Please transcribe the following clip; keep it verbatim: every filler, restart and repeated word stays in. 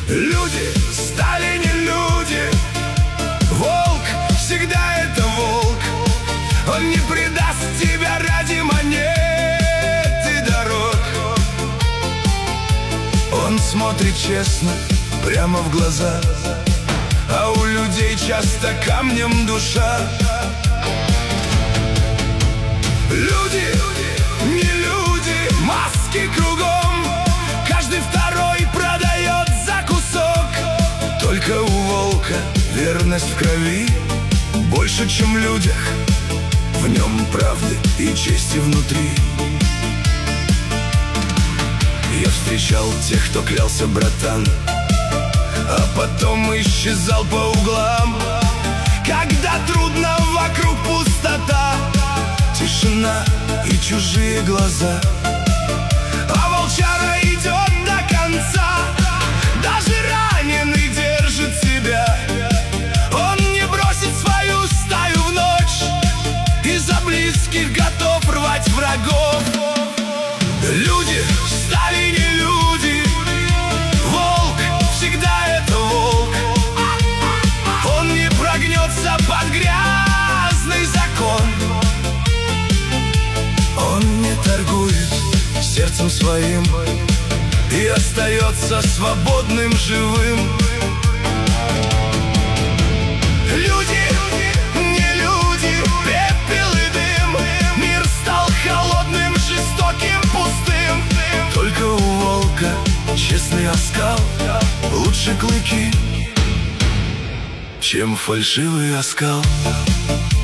Люди стали не люди. Волк всегда это волк. Он не предаст тебя ради монет и дорог. Он смотрит честно, прямо в глаза, а у людей часто камнем душа. Люди, не люди, маски кругом. Каждый второй продает за кусок. Только у волка верность в крови больше, чем в людях. В нем правды и чести внутри. Я встречал тех, кто клялся, братан, а потом исчезал по углам. Когда трудно, вокруг пустота, тишина и чужие глаза. А волчара идет до конца. Даже раненый держит себя. Он не бросит свою стаю в ночь и за близких готов рвать врагов. Люди стали не люди. Волк всегда это волк. Он не прогнется под грязный закон. Он не торгует сердцем своим и остается свободным, живым. Люди, не люди, пепел и дым. Мир стал холодным, жестоким, пустым. Только у волка честный оскал лучше клыки, чем фальшивый оскал.